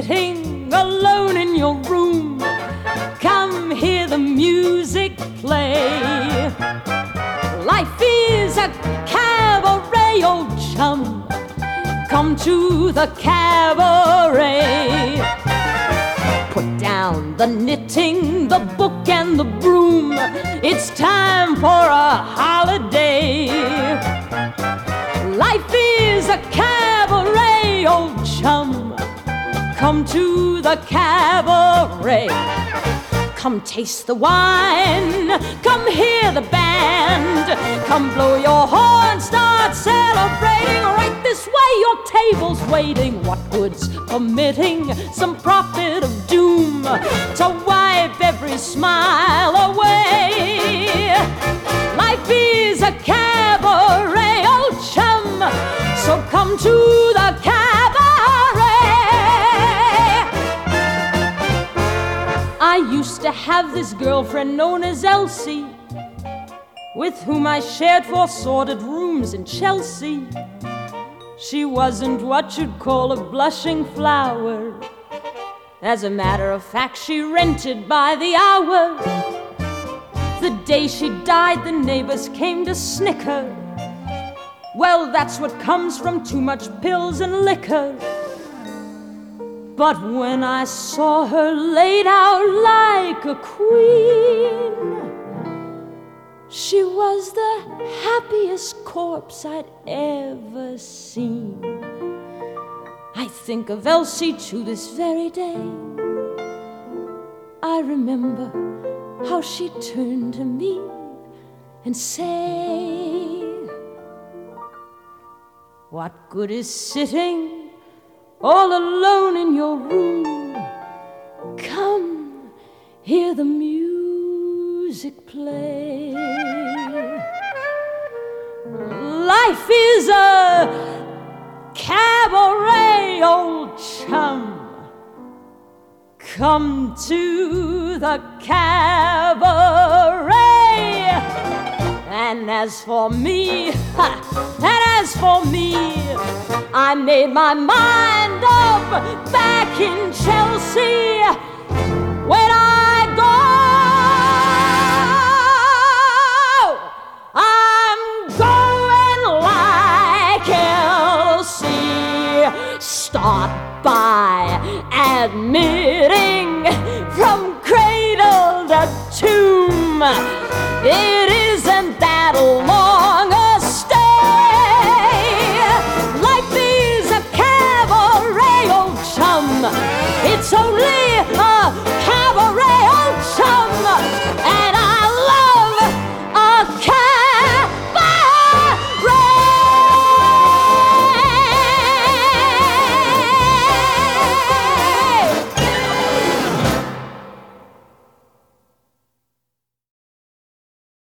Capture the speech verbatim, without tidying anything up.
sitting alone in your room, come hear the music play. Life is a cabaret, old chum, come to the cabaret. Put down the knitting, the book and the broom, it's time for a holiday. Life is a cabaret, old chum, come to the cabaret. Come taste the wine, come hear the band, come blow your horn, start celebrating. Right this way, your table's waiting. What good's permitting some prophet of doom to wipe every smile away? Life is a cabaret, old chum, so come to the cabaret. I used to have this girlfriend known as Elsie, with whom I shared four sordid rooms in Chelsea. She wasn't what you'd call a blushing flower. As a matter of fact, she rented by the hour. The day she died, the neighbors came to snicker. Well, that's what comes from too much pills and liquor. But when I saw her laid out like a queen, she was the happiest corpse I'd ever seen. I think of Elsie to this very day. I remember how she turned to me and say, what good is sitting all alone in your room? Come, hear the music play. Life is a cabaret, old chum, come to the cabaret. And as for me, ha, and as for me, I made my mind up back in Chelsea.